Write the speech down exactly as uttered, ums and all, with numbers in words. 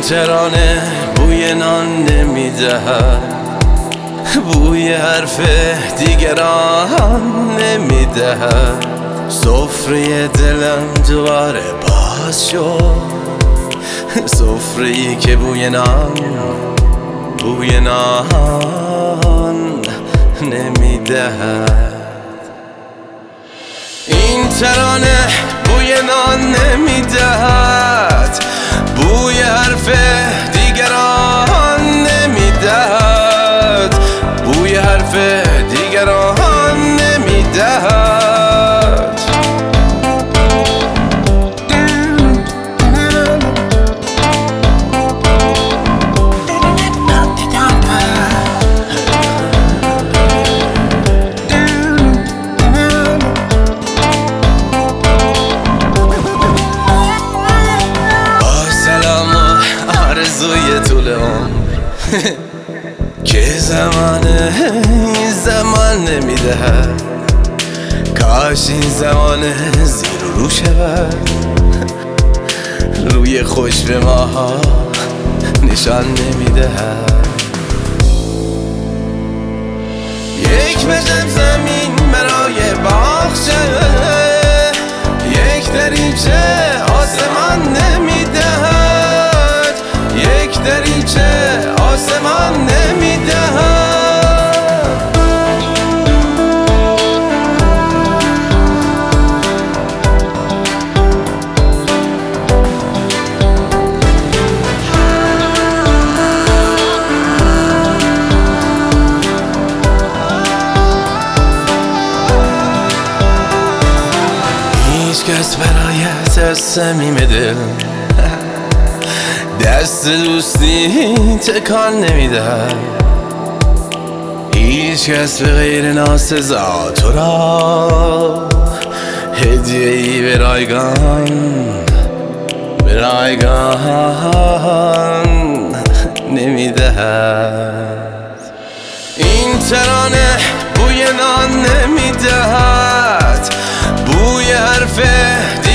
ترانه بوی نان نمیدهد، بوی حرف دیگران نمیدهد. سفره دلم دوباره باز شد، سفره‌ای که بوی نان بوی نان نمیدهد. این ترانه بوی نان نمیدهد، بوی حرف دیگران نمیدهد، بوی حرف دیگران نمیدهد. آرزوی طول عمر که زمانه این زمان نمیدهد، کاش این زمانه زیر و رو شود، روی خوش به ماها نشان نمیدهد. یک متر زمین برای باغچه، یک دریچه آسمان نمیدهد، یک دریچه آسمان نمیدهد. هیچ کس برایت از صمیم دل دست دوستی تکان نمیدهد، هیچ کس به غیر ناسزا تو را هدیه‌ای به رایگان به رایگان نمیدهد. این ترانه بوی نان نمیدهد، بوی حرف